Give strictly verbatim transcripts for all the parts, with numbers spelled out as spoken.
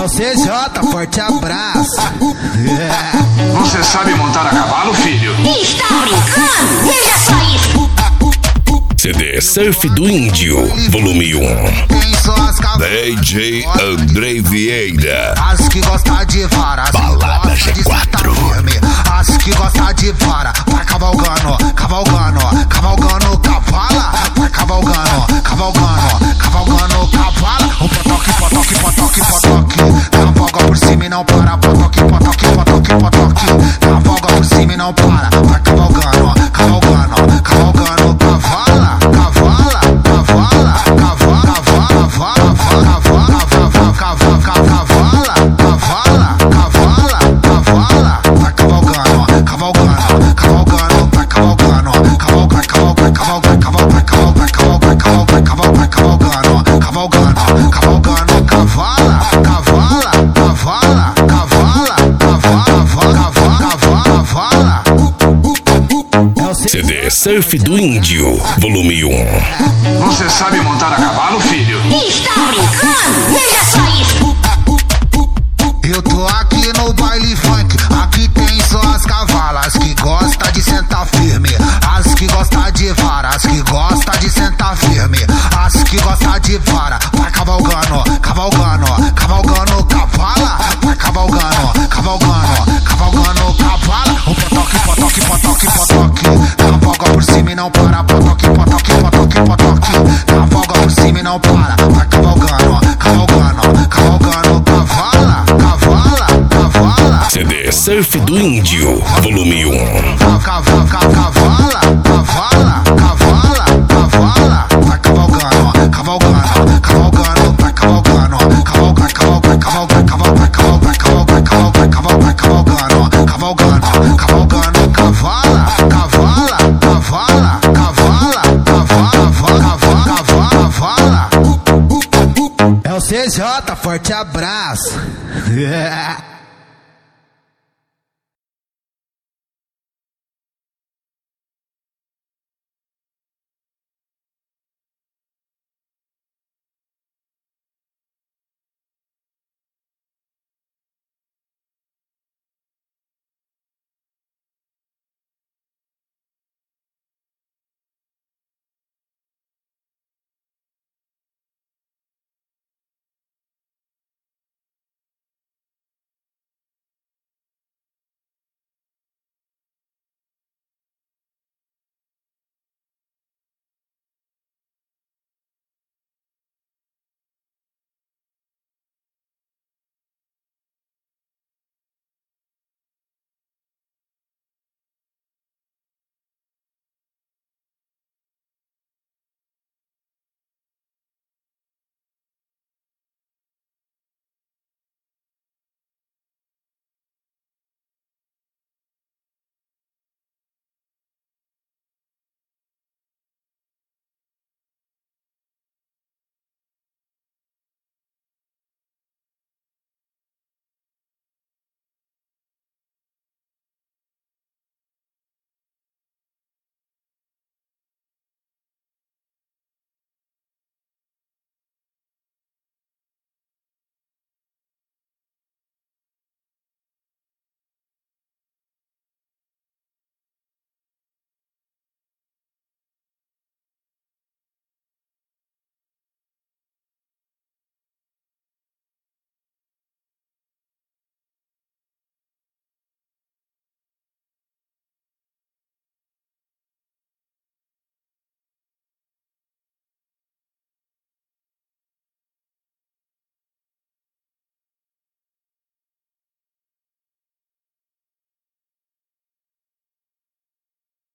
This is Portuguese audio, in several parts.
o C J, forte abraço. Você sabe montar a cavalo, filho? Está brincando? Veja só isso. C D Surf do Índio, volume um. D J André Vieira. As que gosta de vara, as Balada que gosta G quatro. de firme. As que gosta de vara, vai cavalgando, cavalgando, cavalgando, cavala. Vai cavalgando, cavalgando, cavalgando, cavala. O potoque, potoque, potoque, potoque. Cavalga por cima e não para. Potoque, potoque, potoque, potoque. Cavalga por cima e não para. Vai cavalgando, cavalgando, cavalgando, cavala. Cavala, cavala, cavala, cavala, cavala, cavala, cavala, cavala, cavala, cavala, vai cavalgando, cavalgando, cavalgando, vai cavalgando, cavalga, cavalga, cavalga, cavalga, cavalga, cavalga, cavalga, cavalga, cavalgando, cavalgando, cavalgando, cavala, cavala, cavala, cavala, cavala, cavala, cavala. C D Surf do Índio, volume um. Você sabe montar a cavalo, filho? Está brincando? Veja só isso. Eu tô aqui no baile funk, aqui tem só as cavalas que gosta de sentar firme, as que gosta de vara, as que gosta de sentar firme, as que gosta de vara, vai cavalgando, cavalgando, cavalgando, cavala, vai cavalgando, cavalgando, cavalgando, cavala. O potoque, potoque, potoque, potoque, cavalga por cima e não para, potoque, potoque, potoque, potoque, cavalga por cima e não para, vai cavalgando, cavalgando, cavalgando, cavala. C D Surf do Índio, volume um. Cavala, cavala, cavala, cavala, cavala, vai cavalgando, cavalgando, cavalgando, vai cavalgando, cavalga, cavalga, cavalga, cavalga, cavalga, cavalga, cavalga, cavalga, cavalgando, cavalgando, cavalgando, cavala, cavala, cavala, cavala, cavala, cavala, cavala. É o C J, forte abraço.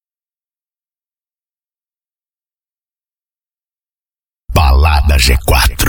Balada G quatro.